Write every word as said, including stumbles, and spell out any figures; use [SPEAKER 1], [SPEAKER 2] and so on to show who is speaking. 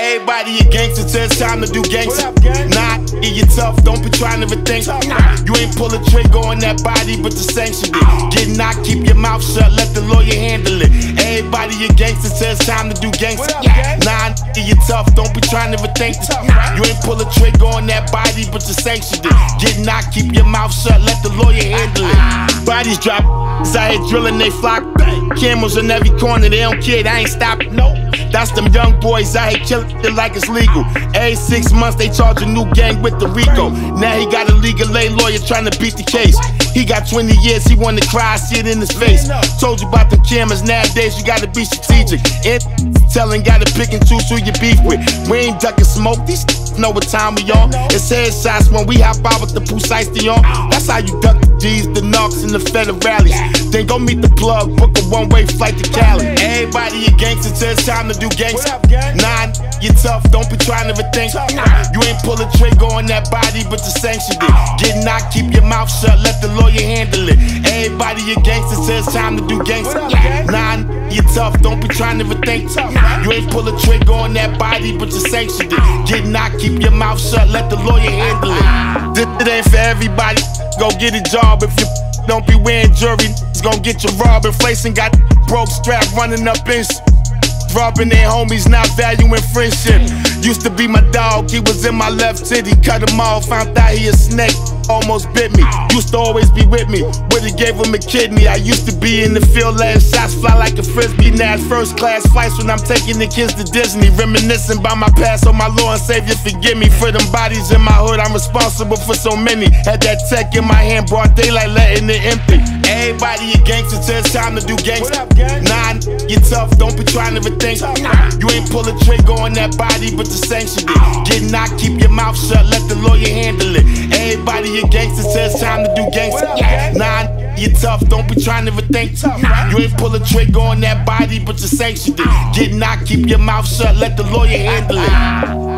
[SPEAKER 1] Everybody a gangster till it's time to do gangster. Nah, you tough, don't be trying to rethink. You ain't pull a trigger on that body, but the sanction it. Get knocked, keep your mouth shut, let the lawyer handle it. Everybody a gangster till it's time to do gangster. Nah, you tough, don't be trying to rethink. You ain't pull a trigger on that body, but the sanction it. Get knocked, keep your mouth shut, let the lawyer handle it. Bodies drop, out here drilling, they flock. Cameras in every corner, they don't care, they ain't stopping. No, that's them young boys out here killing it like it's legal. Every six months they charge a new gang with the RICO. Now he got a legal aid lawyer trying to beat the case. He got twenty years, he wanna cry, I see it in his face. Told you about them cameras, nowadays you gotta be strategic. And telling, gotta pick and choose who you beef with. We ain't ducking smoke, these know what time we on. It's headshots when we hop out with the Pusisti on. That's how you duck the G's, the Knocks, and the federales. Then go meet the plug, book a one-way flight to Cali. Everybody a gangster till it's time to do gangster. Nah, you tough, don't be trying to rethink. You ain't pull a trigger on that body, but the sanction it. Get knocked, keep your mouth shut, let the lawyer handle it. Everybody a gangster till it's time to do gangster. Nah, you tough, don't be trying to rethink. You ain't pull a trigger on that body, but you sanctioned it. Get knocked, keep your mouth shut, let the lawyer handle it. This it ain't for everybody. Go get a job if you don't be wearing jewelry. It's gonna get you robbed. Inflation got broke strap running up in robbing their homies, not valuing friendship. Used to be my dog, he was in my left titty. Cut him off, found out he a snake, almost bit me. Used to always be with me, would've gave him a kidney. I used to be in the field letting shots fly like a frisbee. Now it's first class flights when I'm taking the kids to Disney. Reminiscing by my past, oh my Lord and Savior forgive me. For them bodies in my hood, I'm responsible for so many. Had that tech in my hand, broad daylight letting it empty. Everybody a gangster till it's time to do gangster. Nah, you tough, don't be trying to rethink. You ain't pull a trigger on that body, but the sanction it. Get knocked, keep your mouth shut, let the lawyer handle it. Everybody a gangster till it's time to do gangster. Nah, you tough, don't be trying to rethink. You ain't pull a trigger on that body, but you sanctioned it. Get knocked, keep your mouth shut, let the lawyer handle it.